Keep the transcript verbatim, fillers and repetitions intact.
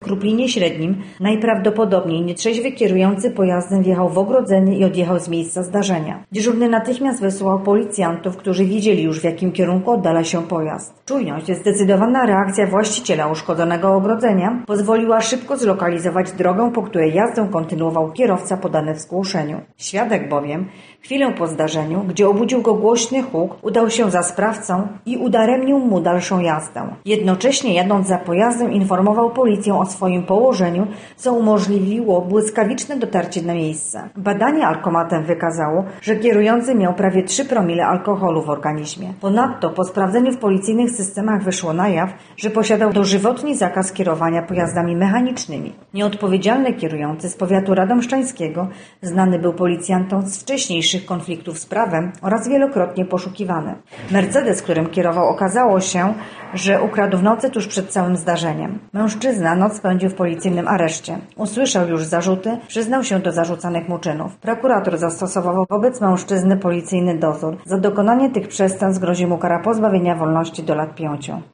Kruplinie Średnim najprawdopodobniej nietrzeźwy kierujący pojazdem wjechał w ogrodzenie i odjechał z miejsca zdarzenia. Dyżurny natychmiast wysłał policjantów, którzy widzieli już, w jakim kierunku oddala się pojazd. Czujność i zdecydowana reakcja właściciela uszkodzonego ogrodzenia pozwoliła szybko zlokalizować drogę, po której jazdę kontynuował kierowca podany w zgłoszeniu. Świadek bowiem chwilę po zdarzeniu, gdzie obudził go głośny huk, udał się za sprawcą i udaremnił mu dalszą jazdę. Jednocześnie jadąc za pojazdem informował policję o swoim położeniu, co umożliwiło błyskawiczne dotarcie na miejsce. Badanie alkomatem wykazało, że kierujący miał prawie trzy promile alkoholu w organizmie. Ponadto po sprawdzeniu w policyjnych systemach wyszło na jaw, że posiadał dożywotni zakaz kierowania pojazdami mechanicznymi. Nieodpowiedzialny kierujący z powiatu radomszczańskiego znany był policjantom z wcześniejszych konfliktów z prawem oraz wielokrotnie poszukiwany. Mercedes, którym kierował, okazało się, że ukradł w nocy tuż przed całym zdarzeniem. Mężczyzna noc spędził w policyjnym areszcie. Usłyszał już zarzuty, przyznał się do zarzucanych mu czynów. Prokurator zastosował wobec mężczyzny policyjny dozór. Za dokonanie tych przestępstw grozi mu kara pozbawienia wolności do lat pięciu.